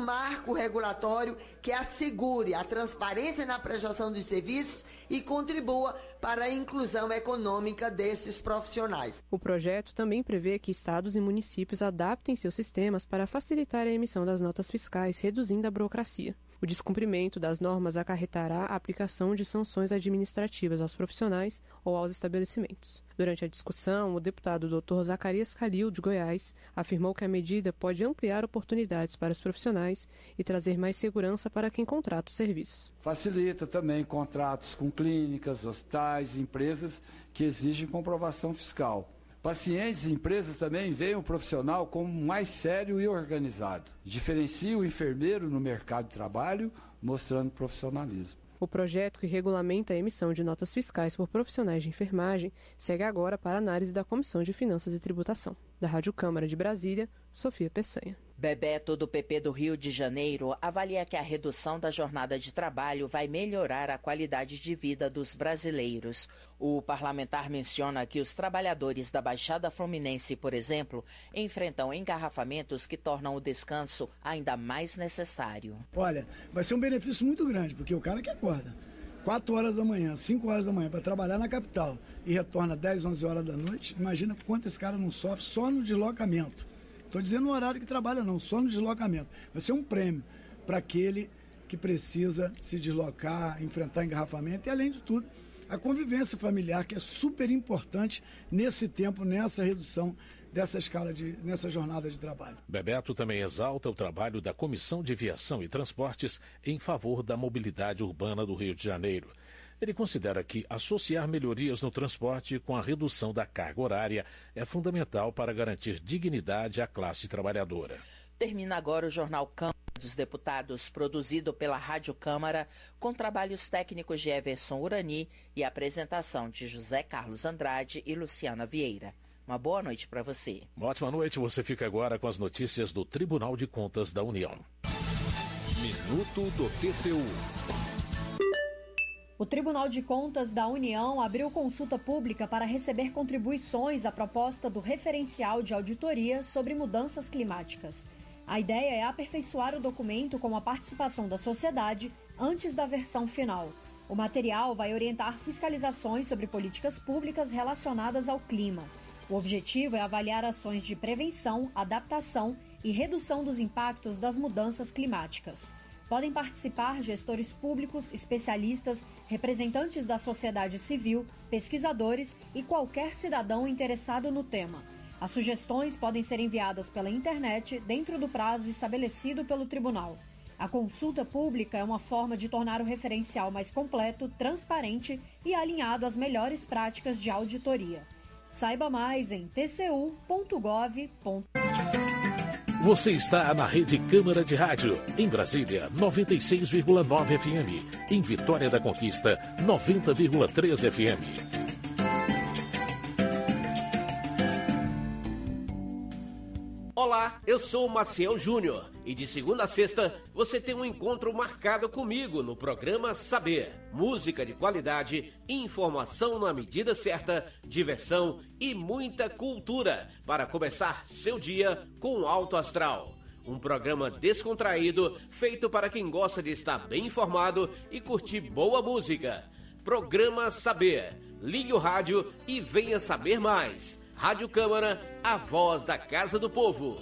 um marco regulatório que assegure a transparência na prestação dos serviços e contribua para a inclusão econômica desses profissionais. O projeto também prevê que estados e municípios adaptem seus sistemas para facilitar a emissão das notas fiscais, reduzindo a burocracia. O descumprimento das normas acarretará a aplicação de sanções administrativas aos profissionais ou aos estabelecimentos. Durante a discussão, o deputado Dr. Zacarias Calil, de Goiás, afirmou que a medida pode ampliar oportunidades para os profissionais e trazer mais segurança para quem contrata os serviços. Facilita também contratos com clínicas, hospitais e empresas que exigem comprovação fiscal. Pacientes e empresas também veem o profissional como mais sério e organizado. Diferencia o enfermeiro no mercado de trabalho, mostrando profissionalismo. O projeto que regulamenta a emissão de notas fiscais por profissionais de enfermagem segue agora para análise da Comissão de Finanças e Tributação. Da Rádio Câmara de Brasília, Sofia Peçanha. Bebeto, do PP do Rio de Janeiro, avalia que a redução da jornada de trabalho vai melhorar a qualidade de vida dos brasileiros. O parlamentar menciona que os trabalhadores da Baixada Fluminense, por exemplo, enfrentam engarrafamentos que tornam o descanso ainda mais necessário. Olha, vai ser um benefício muito grande, porque o cara que acorda 4 horas da manhã, 5 horas da manhã para trabalhar na capital e retorna 10, 11 horas da noite, imagina quanto esse cara não sofre só no deslocamento. Estou dizendo no horário que trabalha não, só no deslocamento. Vai ser um prêmio para aquele que precisa se deslocar, enfrentar engarrafamento e, além de tudo, a convivência familiar, que é super importante nesse tempo, nessa redução dessa nessa jornada de trabalho. Bebeto também exalta o trabalho da Comissão de Viação e Transportes em favor da mobilidade urbana do Rio de Janeiro. Ele considera que associar melhorias no transporte com a redução da carga horária é fundamental para garantir dignidade à classe trabalhadora. Termina agora o Jornal Câmara dos Deputados, produzido pela Rádio Câmara, com trabalhos técnicos de Everson Urani e apresentação de José Carlos Andrade e Luciana Vieira. Uma boa noite para você. Uma ótima noite. Você fica agora com as notícias do Tribunal de Contas da União. Minuto do TCU. O Tribunal de Contas da União abriu consulta pública para receber contribuições à proposta do referencial de auditoria sobre mudanças climáticas. A ideia é aperfeiçoar o documento com a participação da sociedade antes da versão final. O material vai orientar fiscalizações sobre políticas públicas relacionadas ao clima. O objetivo é avaliar ações de prevenção, adaptação e redução dos impactos das mudanças climáticas. Podem participar gestores públicos, especialistas, representantes da sociedade civil, pesquisadores e qualquer cidadão interessado no tema. As sugestões podem ser enviadas pela internet dentro do prazo estabelecido pelo tribunal. A consulta pública é uma forma de tornar o referencial mais completo, transparente e alinhado às melhores práticas de auditoria. Saiba mais em tcu.gov.br. Você está na Rede Câmara de Rádio, em Brasília, 96,9 FM. Em Vitória da Conquista, 90,3 FM. Olá, eu sou o Maciel Júnior e de segunda a sexta você tem um encontro marcado comigo no programa Saber. Música de qualidade, informação na medida certa, diversão e muita cultura para começar seu dia com alto astral. Um programa descontraído, feito para quem gosta de estar bem informado e curtir boa música. Programa Saber. Ligue o rádio e venha saber mais. Rádio Câmara, a voz da Casa do Povo.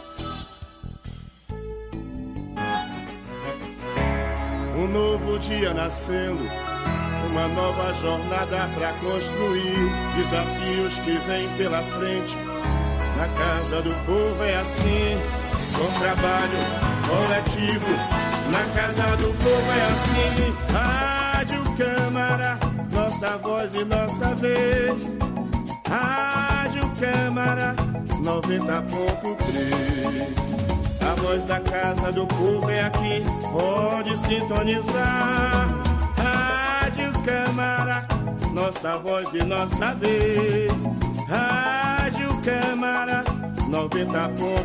Um novo dia nascendo, uma nova jornada pra construir. Desafios que vêm pela frente, na Casa do Povo é assim. Com trabalho coletivo, na Casa do Povo é assim. Rádio Câmara, nossa voz e nossa vez. Rádio Câmara 90.3. A voz da Casa do Povo é aqui, pode sintonizar. Rádio Câmara, nossa voz e nossa vez. Rádio Câmara 90.3.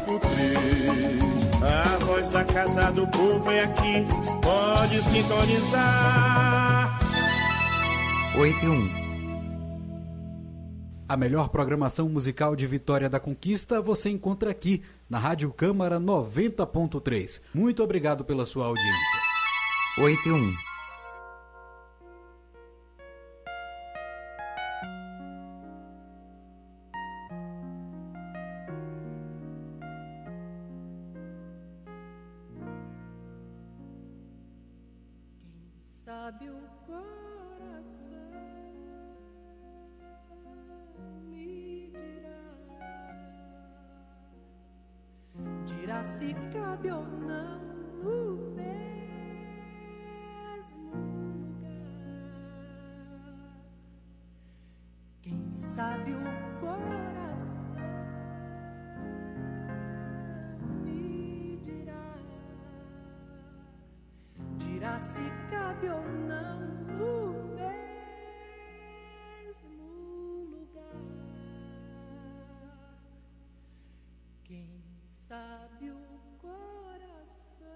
A voz da Casa do Povo é aqui, pode sintonizar. 8 e 1. A melhor programação musical de Vitória da Conquista você encontra aqui, na Rádio Câmara 90.3. Muito obrigado pela sua audiência. 8-1. Sabe o coração me dirá se cabe ou não no mesmo lugar. Quem sabe o coração me dirá se cabe ou não no mesmo lugar. Quem sabe o coração.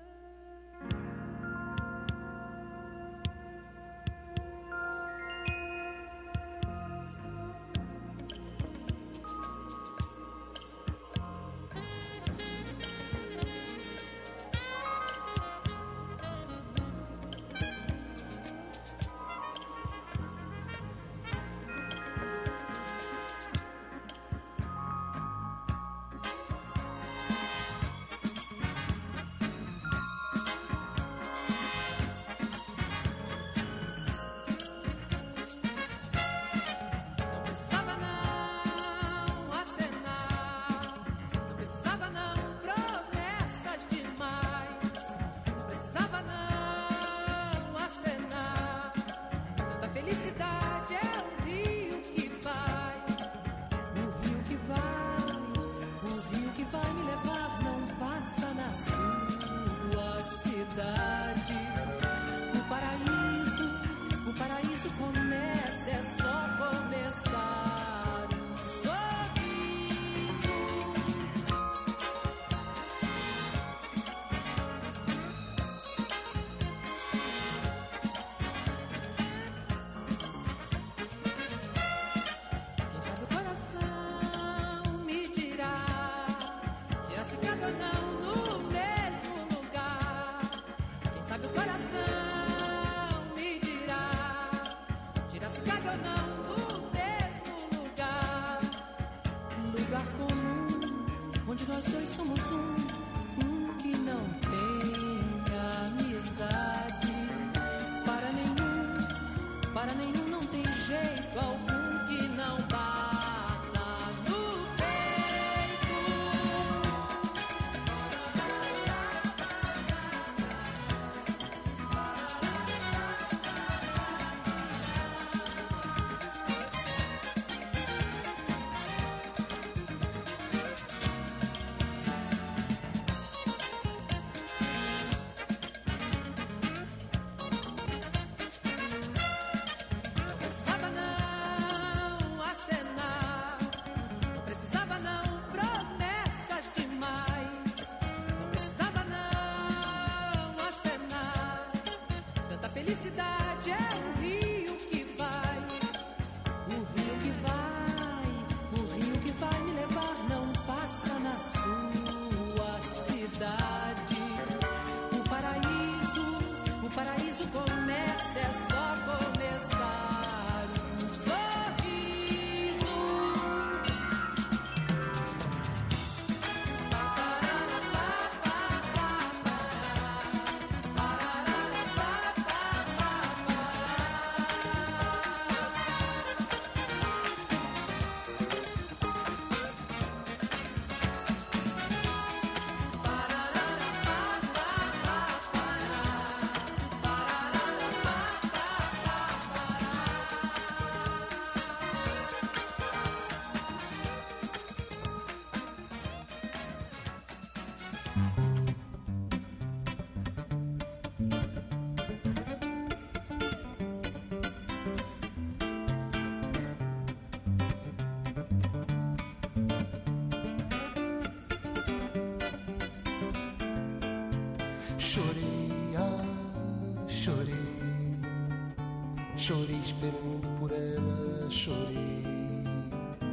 Chorei esperando por ela, chorei.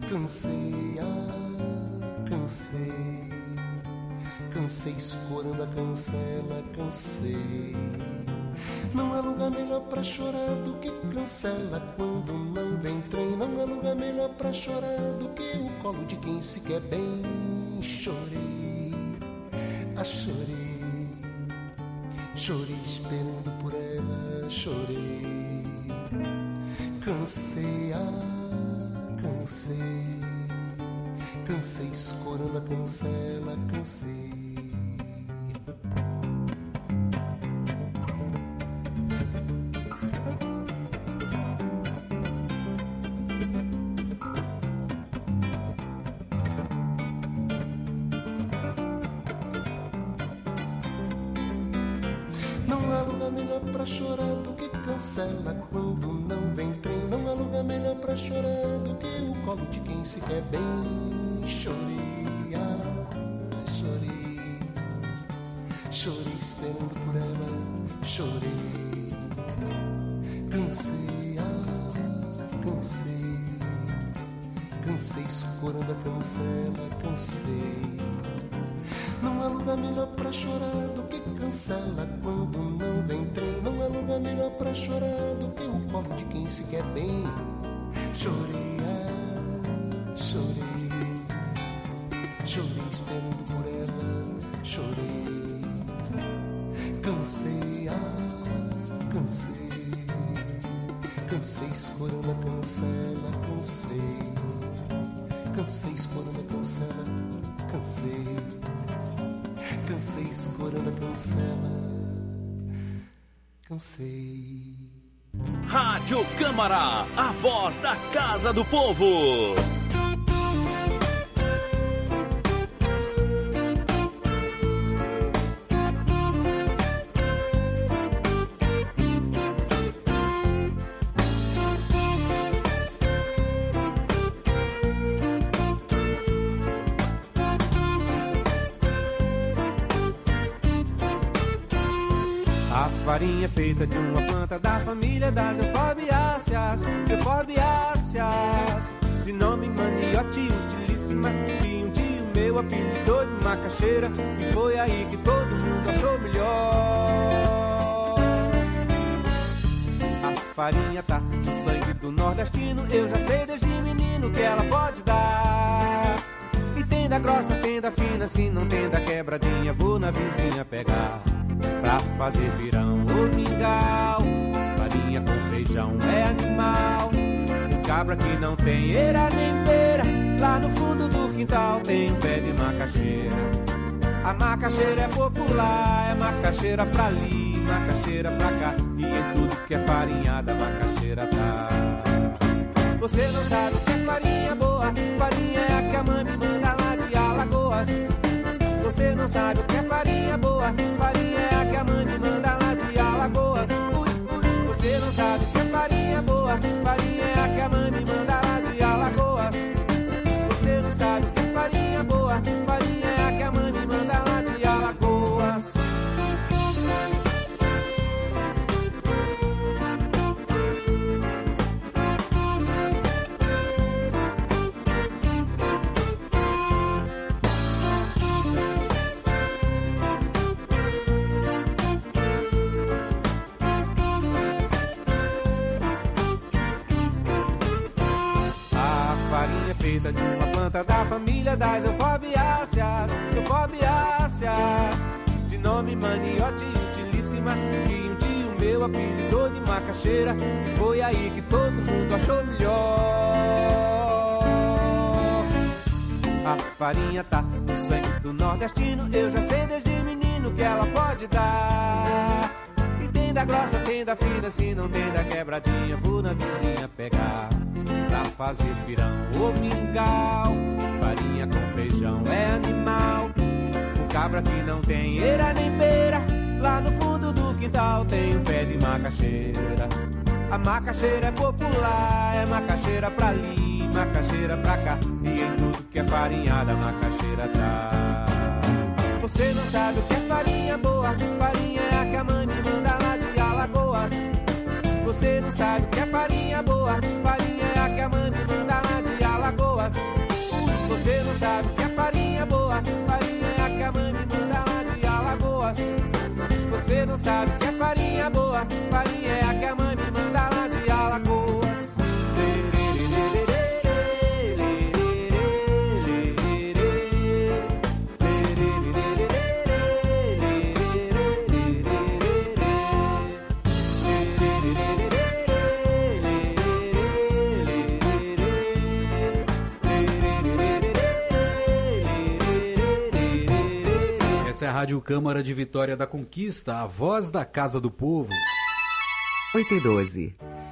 Cansei, cansei, cansei escorando a cancela, cansei. Não há lugar melhor pra chorar do que cancela quando não vem trem. Não há lugar melhor pra chorar do que o colo de quem se quer bem. Chorei, chorei, chorei esperando por ela, chorei. Cansei, cansei, cansei escorando a cancela, cansei. Chorar do que cancela quando não vem trem. Não há lugar melhor pra chorar do que o colo de quem se quer bem. Chorei, chorei, chorei esperando por ela, chorei. Cansei, cansei, cansei escorando a cancela, cansei. Não há lugar melhor pra chorar do que cancela quando não vem trem. Não há lugar melhor pra chorar do que o colo de quem se quer bem. Chorei, chorei, chorei esperando por ela, chorei. Cansei, cansei, cansei escorando a cancela, cansei. Cansei escorando a cancela, cansei. Cansei escorando a cancela, cansei. Rádio Câmara, a voz da Casa do Povo. Farinha feita de uma planta da família das euforbiáceas, euforbiáceas, de nome maniote utilíssima, que um tio meu apelidou de macaxeira, e foi aí que todo mundo achou melhor. A farinha tá no sangue do nordestino, eu já sei desde menino que ela pode dar. E tem da grossa, tem da fina, se não tem da quebradinha, vou na vizinha pegar. Pra fazer pirão ou mingau, farinha com feijão é animal. O cabra que não tem eira nem beira, lá no fundo do quintal tem um pé de macaxeira. A macaxeira é popular, é macaxeira pra ali, macaxeira pra cá, e em tudo que é farinhada, macaxeira tá. Você não sabe o que é farinha boa, farinha é a que a mãe me manda lá de Alagoas. Você não sabe o que é farinha boa, farinha é a que a mãe me manda lá de Alagoas. Você não sabe o que é farinha boa, farinha é a que a mãe me manda lá de Alagoas. Você não sabe o que é farinha boa, farinha é a que a mãe me manda lá de Alagoas. Feita de uma planta da família das euforbiáceas, euforbiáceas, de nome maniote utilíssima, que um tio meu apelidou de macaxeira, e foi aí que todo mundo achou melhor. A farinha tá no sangue do nordestino, eu já sei desde menino que ela pode dar. E tem da grossa, tem da fina, se não tem da quebradinha, vou na vizinha pegar. Pra fazer pirão ou mingau, farinha com feijão é animal. O cabra que não tem eira nem beira, lá no fundo do quintal tem um pé de macaxeira. A macaxeira é popular, é macaxeira pra ali, macaxeira pra cá, e em tudo que é farinhada, macaxeira tá. Você não sabe o que é farinha boa, farinha é a que a mãe me manda lá de Alagoas. Você não sabe o que é farinha boa, farinha é a que a mãe me manda lá de Alagoas. Alagoas. Você não sabe que a farinha boa, farinha é a que a mãe me manda lá de Alagoas. Você não sabe que a farinha boa, farinha é a que a mãe me manda lá de Alagoas. Essa é a Rádio Câmara de Vitória da Conquista, a voz da Casa do Povo. 8:12.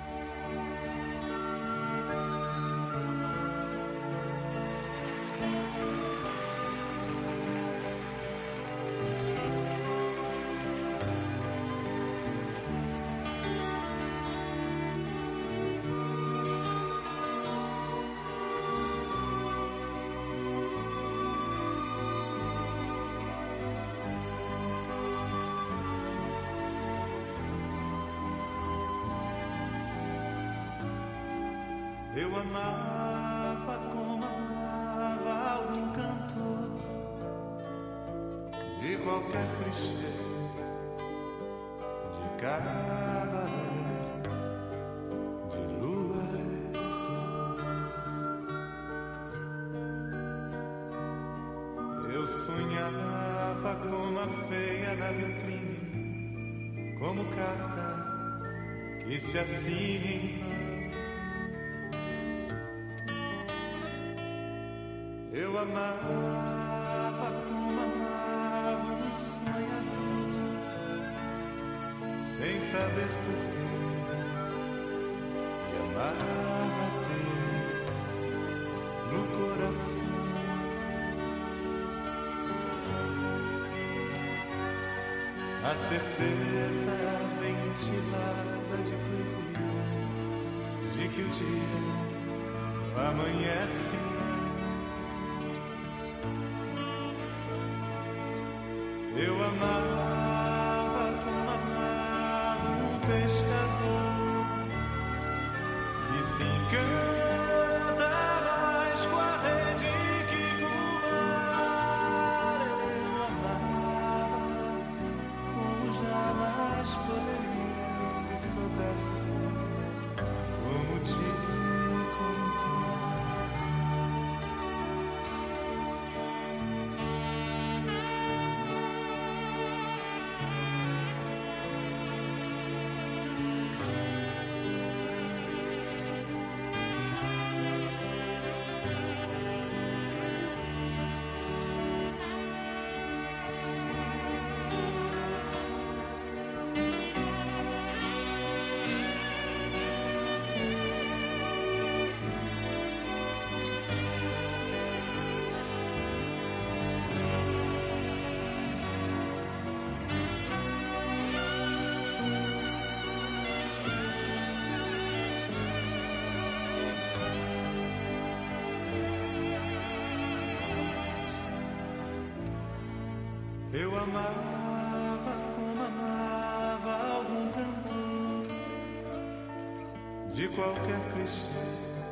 Eu amava como amava algum cantor de qualquer clichê, de cabaré, de lua e flor. Eu sonhava como a feia na vitrine, como carta que se assina em vão. Eu amava como amava um sonhador, sem saber porquê, e amava ter no coração a certeza ventilada de poesia, de que o dia amanhece. Eu amava como amava um pescador que se encanta mais com a rede que com o mar. Eu amava como jamais poderia, se soubesse como te Eu amava como amava algum cantor de qualquer clichê,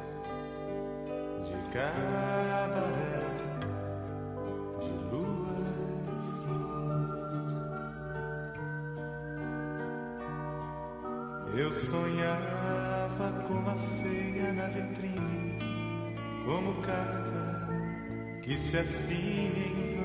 de cabaré, de lua e flor. Eu sonhava como a feia na vitrine, como carta que se assina em vão.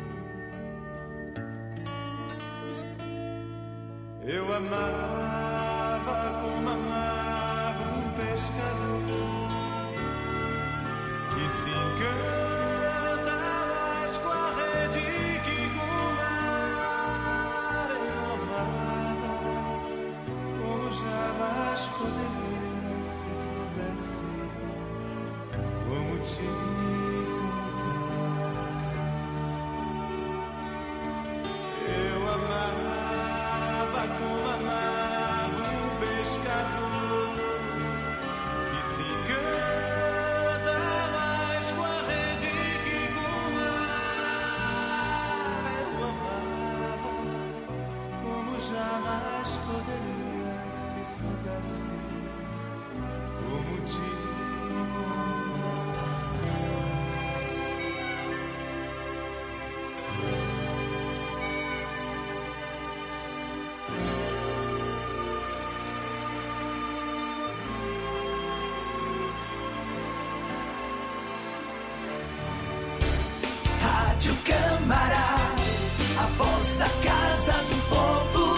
Eu amava como amava um pescador que se encanta mais com a rede que com o mar. Eu amava como jamais poderia, se soubesse como te contar. Eu amava como amava um pescador que se voz da Casa do Povo.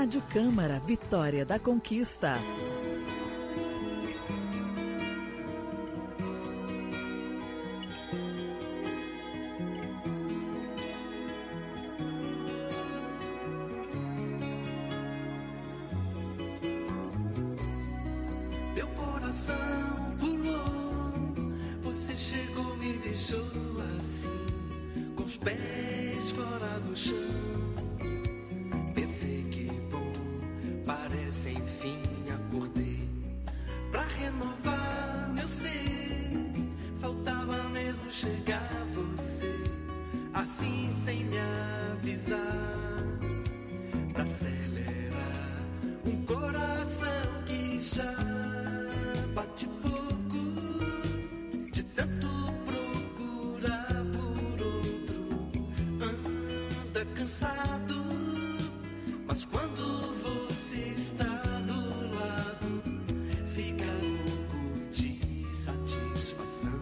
Rádio Câmara, Vitória da Conquista. Meu coração pulou, você chegou, me deixou assim, com os pés fora do chão. Pensei que bom, parece enfim acordei. Pra renovar meu ser, faltava mesmo chegar você, assim sem me avisar. Pra acelerar um coração que já bate pouco, de tanto procurar por outro, anda cansado. Mas quando você está do lado, fica louco de satisfação.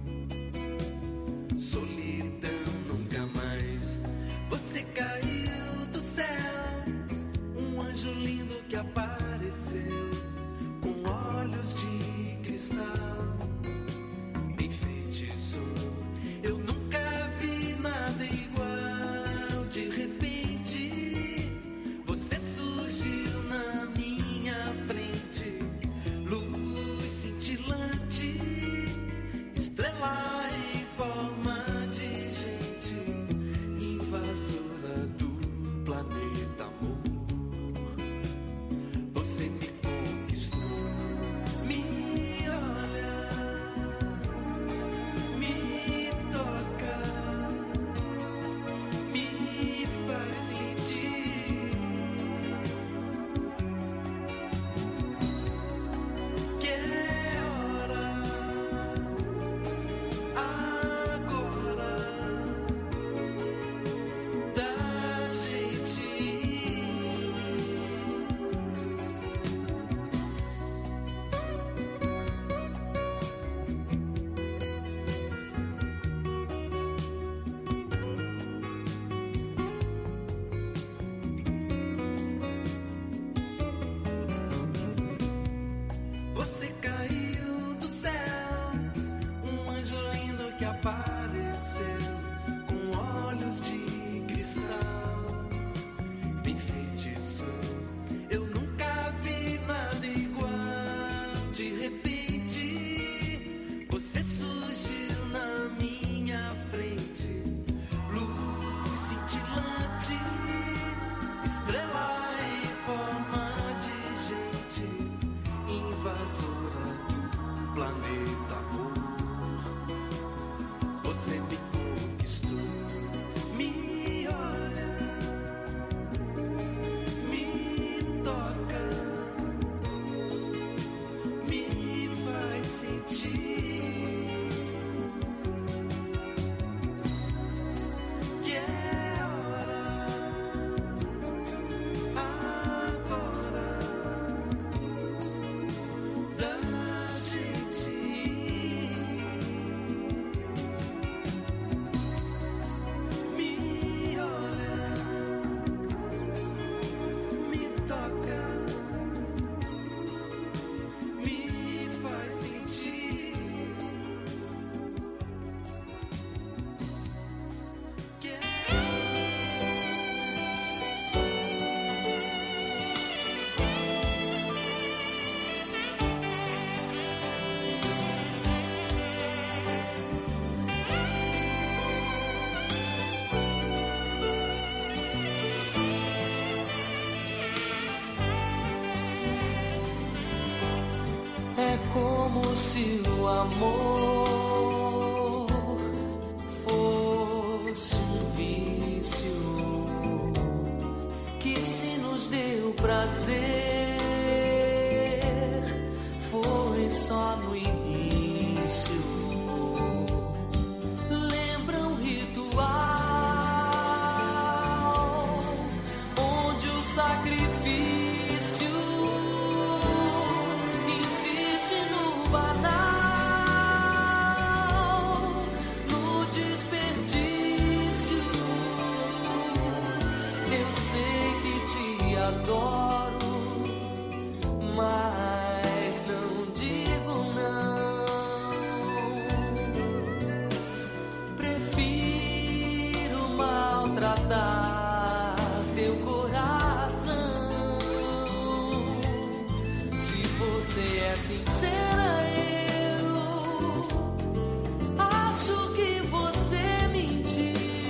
Solidão nunca mais. Você caiu do céu, um anjo lindo que apareceu, com olhos de cristal, me enfeitiçou. Eu nunca vi nada igual. De repente você surgiu na minha frente, luz cintilante, estrela em forma de gente, invasora do planeta amor. Você me conquistou, me olha, me toca, me faz sentir que é hora agora da gente ir. Você caiu do céu, um anjo lindo que apareceu, com olhos de cristal, me enfeitiçou. Eu nunca vi nada igual. De repente você surgiu na minha frente, luz cintilante, estrela em forma de gente, invasora do planeta amor. Você me conquistou, me olha, me toca, me faz sentir que é hora agora da gente ir. Me olha, me toca, me faz sentir que é como se o amor fosse um vício que se nos deu prazer, foi só no início. Lembra um ritual onde o sacrifício insiste no banal. sincera, eu acho que você mentiu.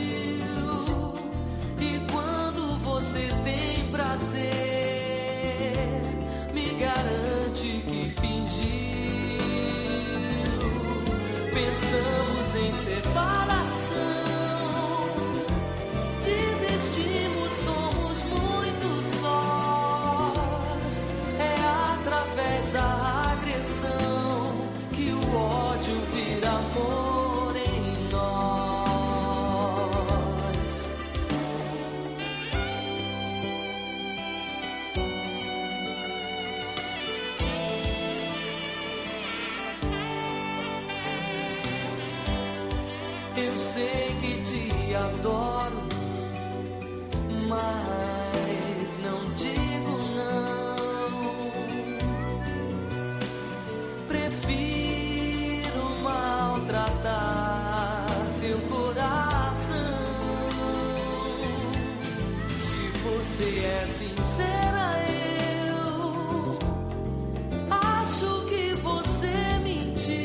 E quando você tem prazer, me garante que fingiu. Pensamos em separação, desistimos, somos muito sós. É através da agressão que o ódio vira amor em nós. Eu sei que te adoro, mas não digo não. Prefiro maltratar teu coração. Se você é sincera, eu acho que você mentiu.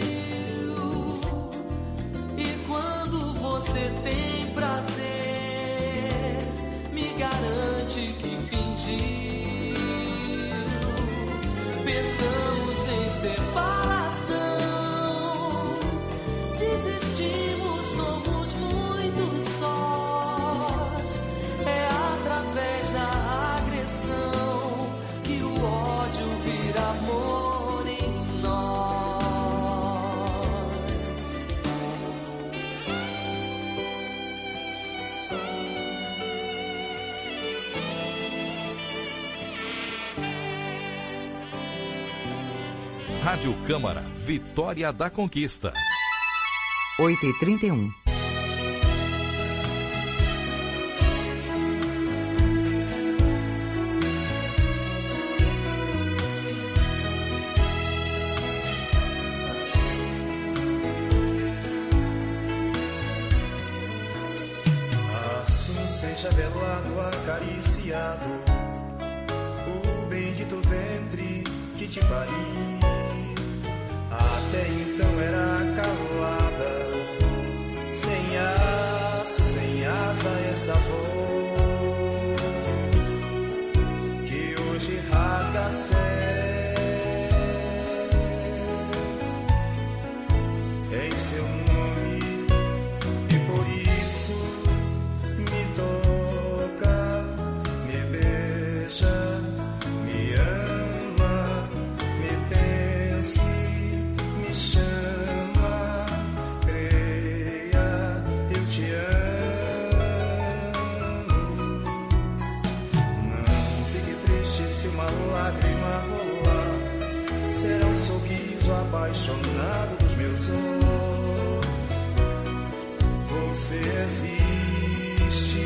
E quando você tem prazer, me garante que fingiu. Pensamos em separação, desistimos, somos muito sós. É através da agressão que o ódio vira amor em nós. Rádio Câmara, Vitória da Conquista. 8h31. Assim seja velado, acariciado o bendito ventre que te pariu. Até então era calada, sem aço, sem asa, essa voz que hoje rasga céus. Em seu nome, e por isso me toca, me beija, me ama, me pense, me chama, creia, eu te amo. Não fique triste se uma lágrima rolar, será um sorriso apaixonado dos meus olhos. Você existe,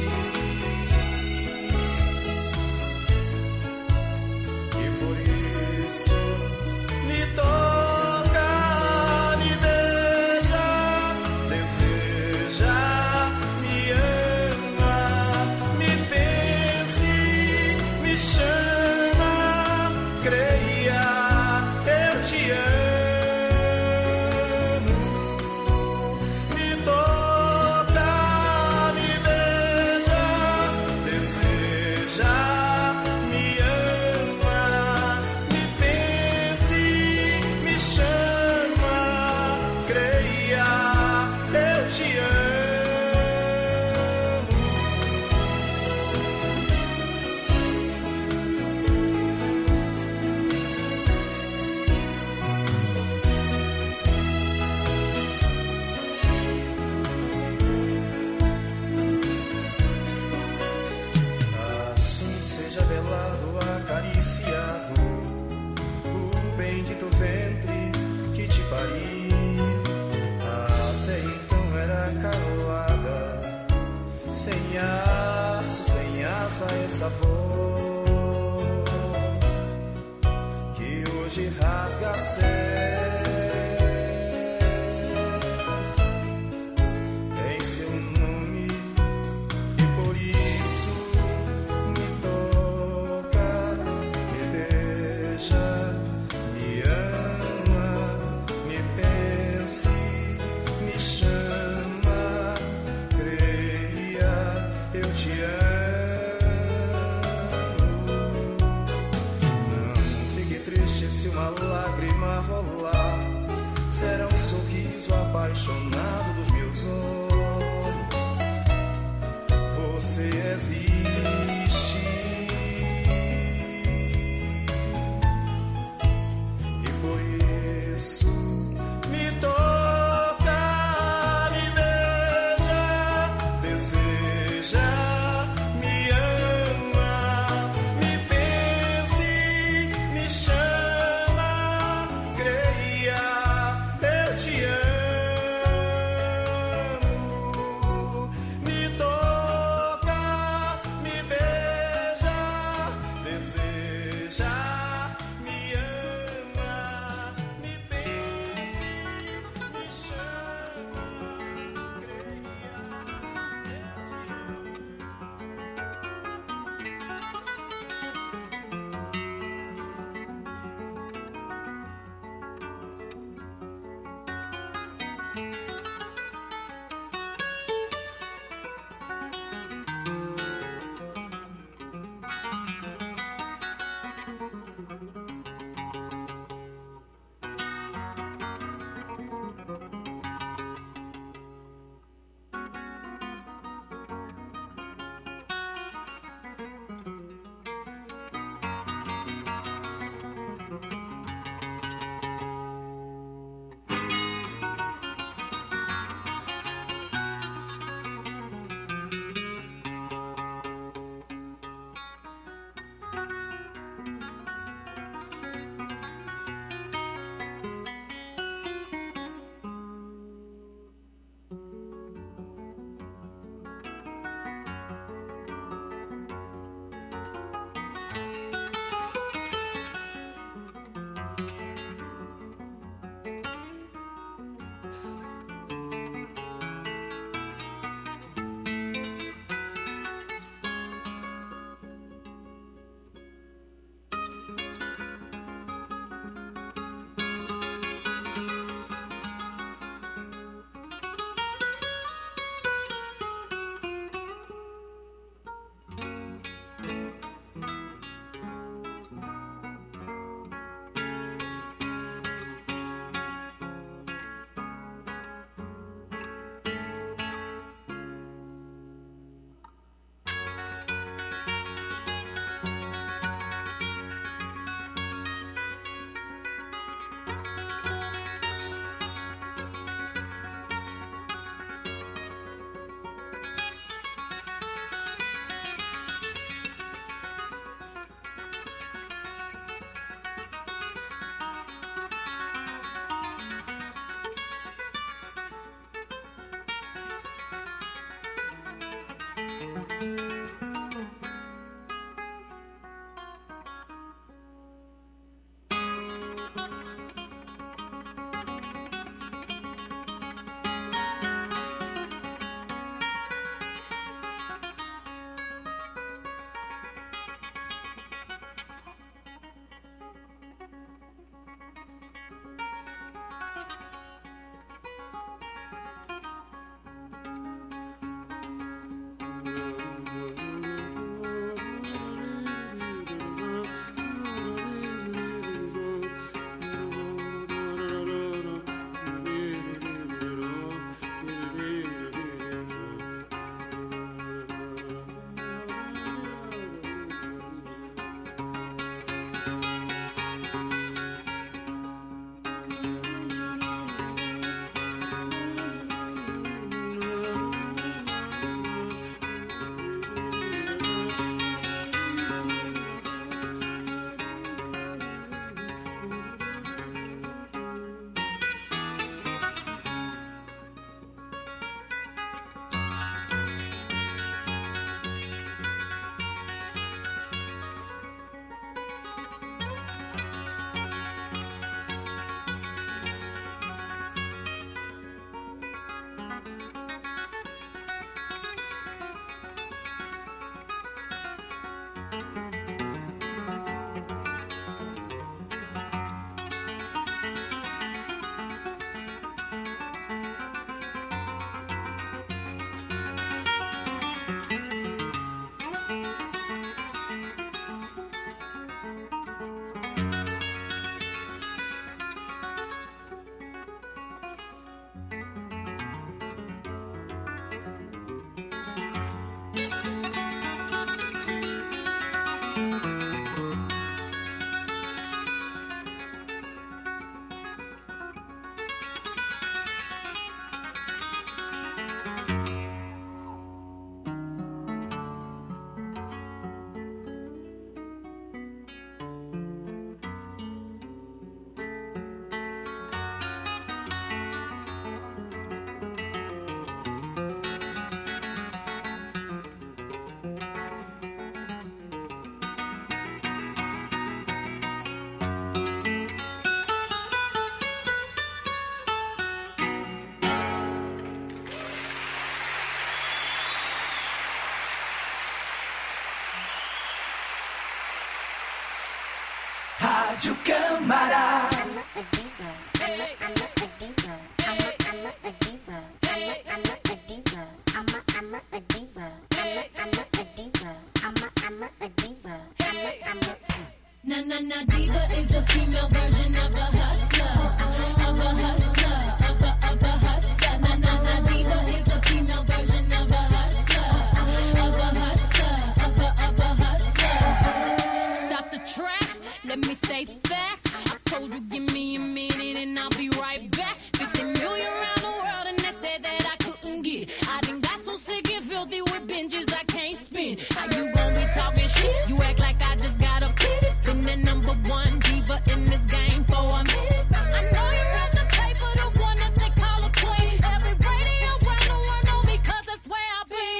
e por isso me toca, me beija, deseja, me ama, me pense, me chama, creia, eu te amo. Me toca, me beija, deseja, me ama, me pense, me chama, creia, eu te amo. Assim seja velado, acariciado o bendito ventre que te pariu. Até então era calada, sem aço, sem asa, essa voz que hoje rasga céus. Em seu nome, e por isso me toca, me beija, me ama, meus olhos você existe, e por isso me toca, me beija, deseja, me ama, me pense, me chama, creia, eu te amo, Rádio Câmara. Na na na diva is a female version of a hustler, of a hustler, of a hustler. Na na na diva is a female version of a hustler, of a hustler, of a hustler. Stop the track, let me say facts. I told you give me a minute and I'll be right back. 50 million around the world and they said that I couldn't get. I done got so sick and filthy with binges I can't spin. How you gon' be talking shit? You act like I just got a pity. Been the number one diva in this game for a minute. I know you read the paper, the one that they call a queen. Every radio around the world know me 'cause that's where I be.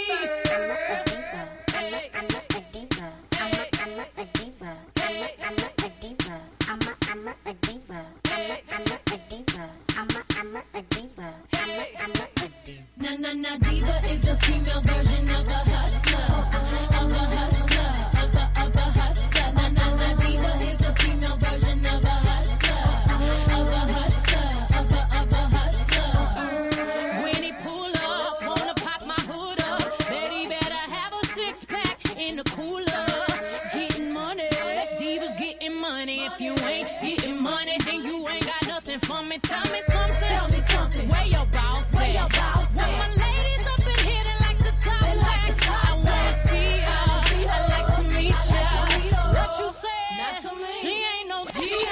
Na na na diva is a female version of a hustler, of a hustler, of a hustler. Na na na diva is a female version of a hustler, of a hustler, of a hustler. When he pull up, wanna pop my hood up. Betty better have a 6-pack in the cooler. Getting money, divas getting money. If you ain't getting money, then you ain't got nothing for me. Tell me something. Tell me something. Where your boss at? Where your boss at? My ladies up in here, they like to talk back. I wanna see y'all. I like to meet y'all. What you say? Not to me. She ain't no diva.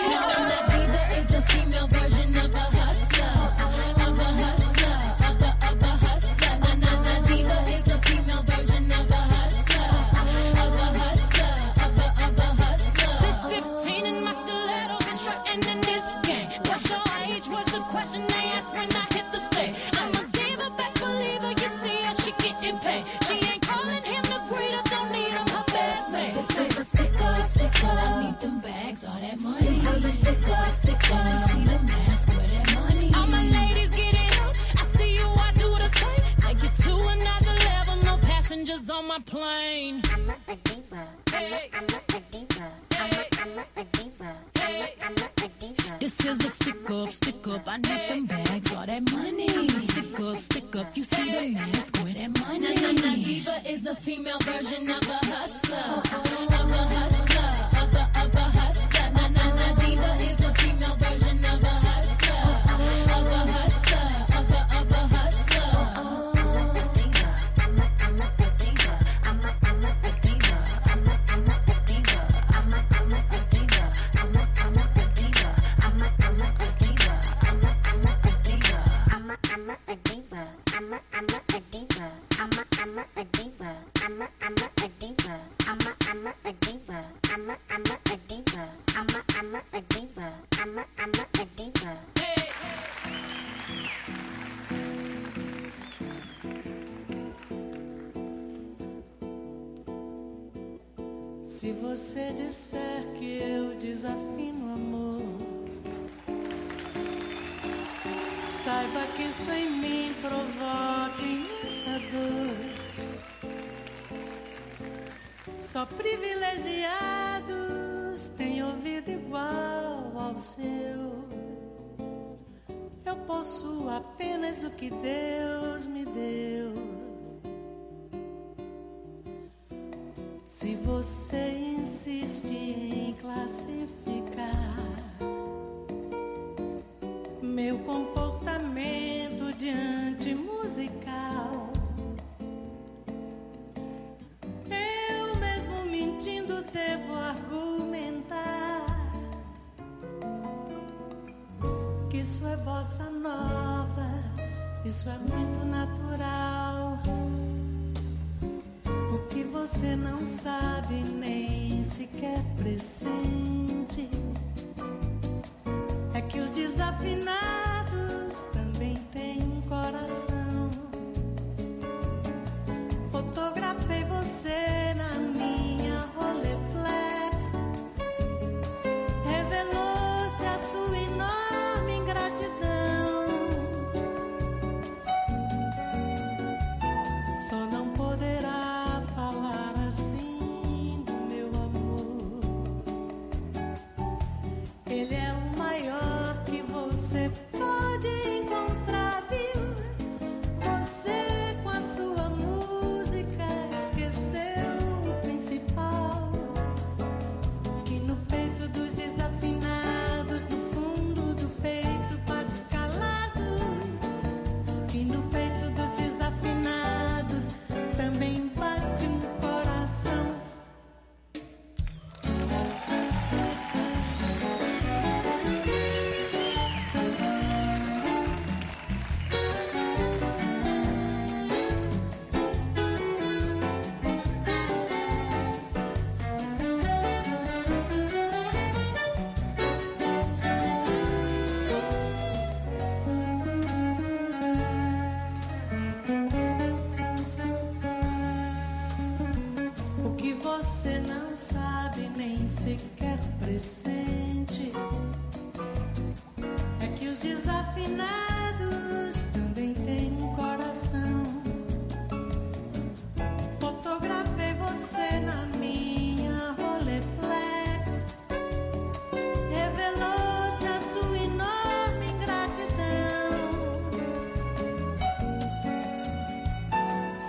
Na diva is a female version of a hustler, of a hustler, of a hustler. Na diva is a female version of a hustler, of a hustler, of a hustler. Since 15 in my stiletto, been strutting in this game. What's your age? Was the question they asked when I hit the stage. I'm a diva, best believer. You see her, she getting paid. She ain't calling him the greeter, don't need him, her best mate. This is a stick up, stick up. I need them bags, all that money. Stick up, stick up. Let me see the mask, where that money. All my ladies get it up. I see you, I do the same. Take it to another level, no passengers on my plane. I'm not a diva. Hey. I'm not a diva. Hey. I'm not a diva. Hey. I'm not a diva. This is a stick up, stick up. I need them bags, all that money. Stick up. You see the mask, where that money. Na diva is a female version of a hustler, of a hustler, of a hustler. Na diva is a female version of a hustler, of a hustler, of a hustler. I'm a diva. I'm a diva. I'm a diva. I'm a diva. I'm a diva. I'm a diva. I'm a diva. I'm a diva. I'm a diva. I'm a diva. I'm a diva. I'm a diva. I'm a diva. I'm a diva. I'm a diva. I'm a diva. Hey. Se você disser que eu desafino amor, saiba que isto em mim provoca imensa dor. Só privilegiados têm ouvido igual ao seu. Eu possuo apenas o que Deus me deu. Se você insiste em classificar meu comportamento diante musical, eu mesmo mentindo devo argumentar que isso é bossa nova, isso é muito natural. O que você não sabe nem sequer pressente é que os desafinados também têm um coração. Fotografei você na minha Rolleiflex, revelou-se a sua enorme ingratidão. Só não poderá falar assim do meu amor,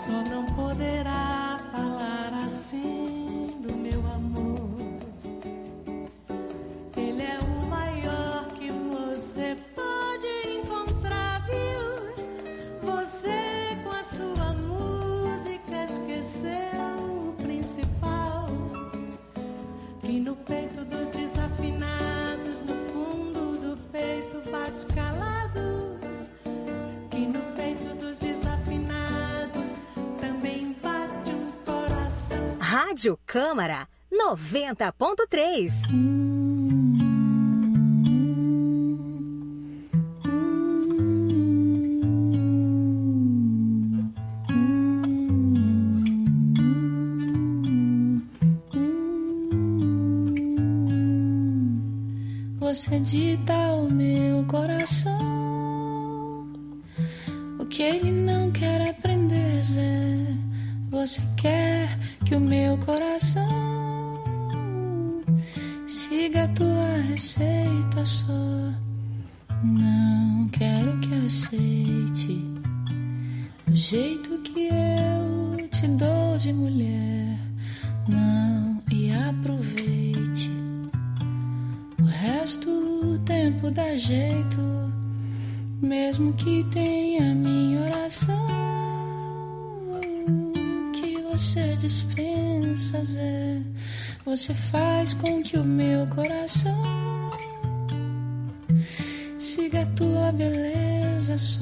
só não poderá falar assim do meu amor. Ele é o maior que você pode encontrar, viu? Você com a sua música esqueceu o principal, que no peito dos desafinados, no fundo do peito bate calado, que no peito dos desafinados também bate um coração. Rádio Câmara 90.3. Você dita ao meu coração o que ele não quer aprender, Zé. Você quer que o meu coração siga a tua receita só. Não quero que aceite o jeito que eu te dou de mulher. Não, e aproveite o resto do tempo dá jeito, mesmo que tenha minha oração, que você dispensa, Zé. Você faz com que o meu coração siga a tua beleza só.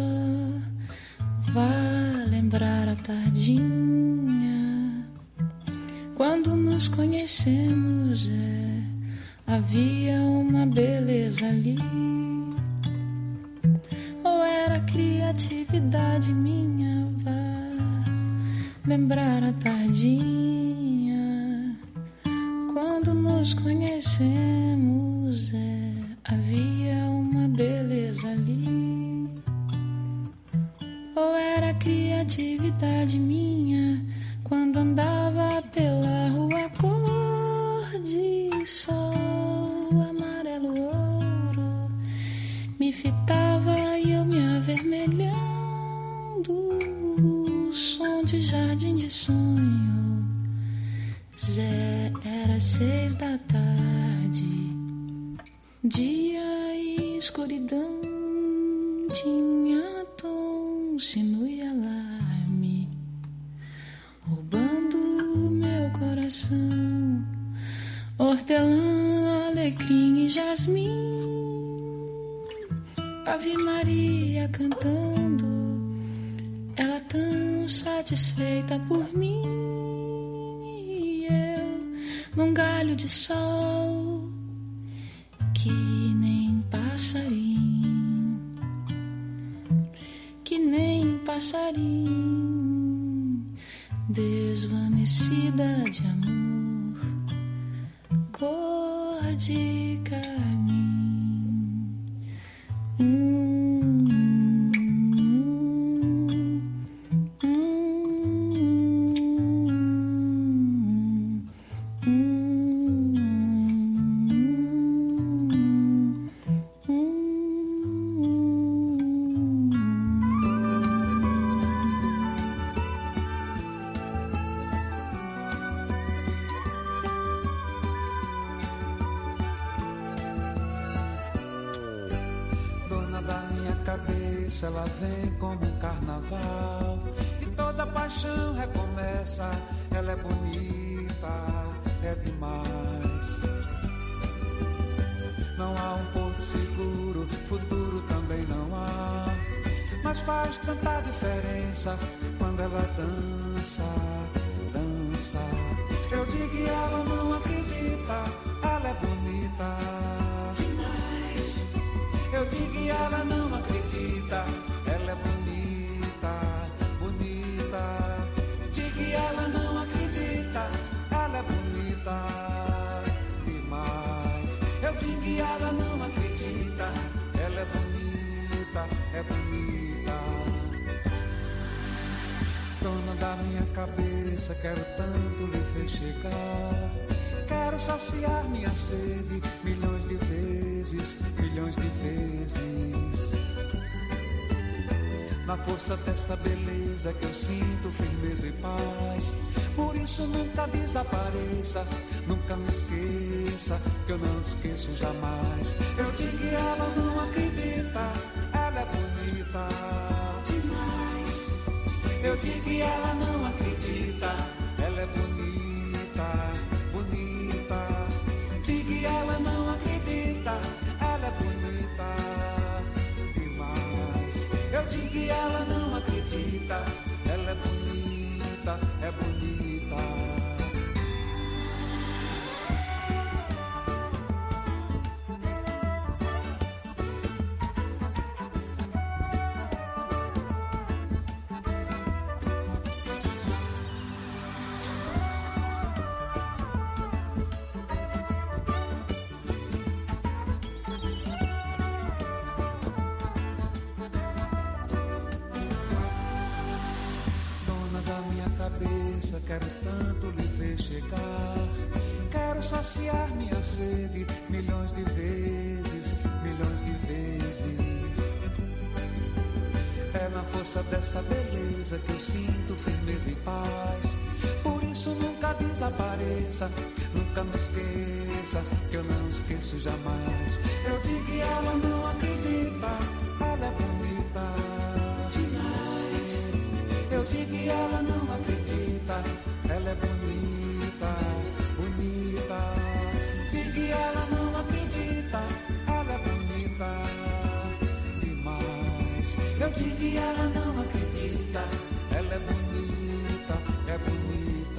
Vá lembrar a tardinha, quando nos conhecemos, havia uma beleza ali. Ou era criatividade minha? Vá lembrar a tardinha, quando nos conhecemos, havia uma beleza ali. Ou era criatividade minha, quando andava pela rua cor de sol, amarelo ouro, me fitava e eu me avermelhando, som de jardim de sonho. Zé, era 6 da tarde, dia e escuridão, tinha tom, sino e alarme, roubando meu coração. Hortelã, alecrim e jasmim, Ave Maria cantando, ela tão satisfeita por mim, e eu num galho de sol, que nem passarinho, que nem passarinho, desvanecida de amor, cor de carmim. Ela vem como um carnaval e toda paixão recomeça. Ela é bonita, é demais. Não há um porto seguro, futuro também não há, mas faz tanta diferença quando ela dança, dança. Eu digo e ela não acredita, ela é bonita demais. Eu digo e ela não acredita, ela é bonita, bonita. Digo e ela não acredita, ela é bonita demais. Eu digo e ela não acredita, ela é bonita, é bonita. Dona da minha cabeça, quero tanto lhe ver chegar. Quero saciar minha sede milhões de vezes, milhões de vezes. Na força dessa beleza que eu sinto firmeza e paz. Por isso nunca desapareça, nunca me esqueça, que eu não te esqueço jamais. Eu digo que ela não acredita, ela é bonita demais. Eu digo que ela não acredita, ela é bonita, bonita. Digo que ela não acredita, ela é bonita demais. Eu digo que ela não acredita, ela é bonita, é bonita. Quero tanto lhe ver chegar, quero saciar minha sede milhões de vezes, milhões de vezes. É na força dessa beleza que eu sinto firmeza e paz. Por isso nunca desapareça, nunca me esqueça, que eu não esqueço jamais. Eu digo que ela não acredita, ela é bonita demais. Eu digo que ela não acredita, ela é bonita, bonita. Diz que ela não acredita, ela é bonita demais. Eu digo que ela não acredita, ela é bonita, é bonita.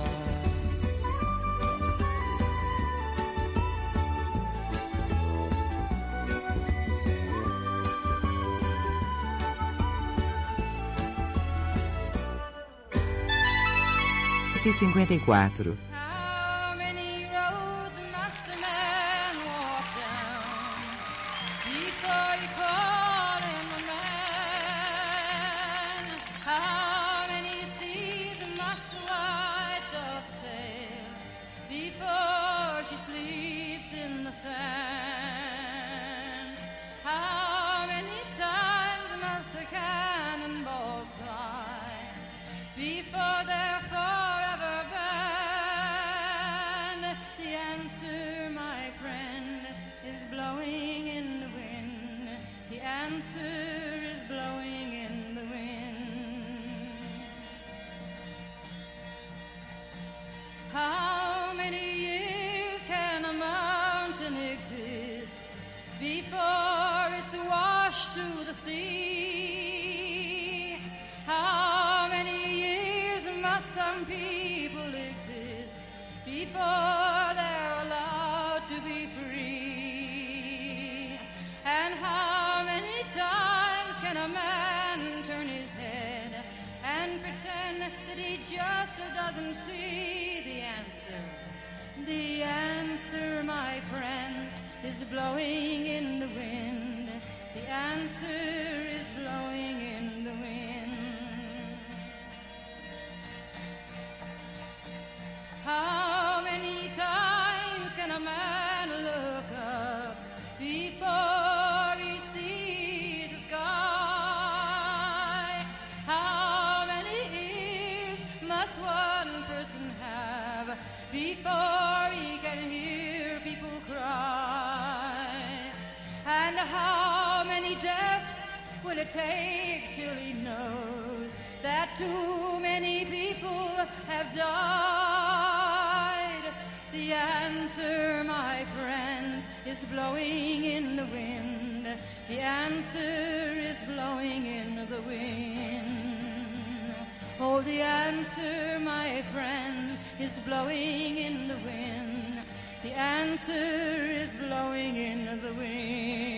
e 54. How many years can a mountain exist before it's washed to the sea? How many years must some people exist before they're allowed to be free? And how many times can a man turn his head and pretend that he just doesn't see the answer? The answer, my friends, is blowing in the wind. The answer is blowing in the wind. How many times can a man look up before he sees the sky? How many ears must one person have before he can hear people cry? And how many deaths will it take till he knows that too many people have died? The answer, my friends, is blowing in the wind. The answer is blowing in the wind. Oh, the answer, my friends, is blowing in the wind. The answer is blowing in the wind.